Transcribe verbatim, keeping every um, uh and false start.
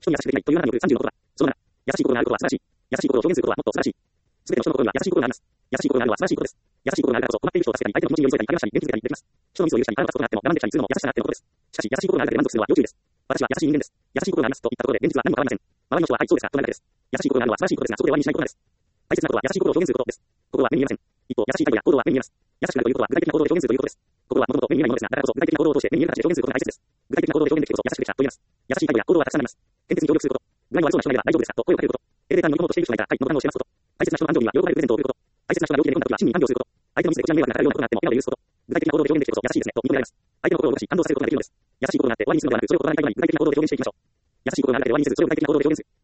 人に優しくできないというあなたによるさんじゅうのことだ。そのなな、優しい心があることは素晴らしい。優しい心を表現することはもっと素晴らしい。すべての人の心には優しい心があります。優しい心があるのは素晴らしいことです。優しい心があるからこそ、困っている人を助けたり、相手の気持ちに寄り添えたり、励ましたり、元気づけたりできます。人のミスを許したり、腹を立つことがあっても、我慢できたりするのも優しさがあってのことです。しかし、優しい心があるだけで満足するのは要注意です。私は優しい人間です。優しい心がありますと言ったところで、現実は何も変わりません。周りの人は、はい、そうですか、となるだけです。優しい心があるのは素晴らしいことですが、そこで終わりにしないことです。大切なことは優しい心を表現することです。心は目に見えません。一方、優しい態度や行動は目に見えます。優しくなるということは具体的な行動で表現するということです。心はもともと目に見えないものですが、だからこそ具体的な行動を通して目に見える形で表現することが大切です。具体的な行動で表現できるこそ優しくできたと言います。優しい態度や行動はたくさんあります。建設に協力すること。具合の悪そうな人がいれば大丈夫ですかと声をかけること。エレベーターに乗り込もうとしている人がいたら、はい、のボタンを押してますこと。大切な人の安全には喜ばれるプレゼントを贈ること。大切な人が病気で寝込んだ時は親身に看病すること。相手のミスでこちらに迷惑がかかるようなことがあっても、笑顔で許すこと。具体的な行動で表現できるこそ優しいですねと認められます。相手の心を動かし、感動させることができるのです。優しい心があって終わりにするのではなく、それを心がない限り具体的な行動で表現していきましょう。優しい心があるだけで終わりにせず、それを具体的な行動で表現する。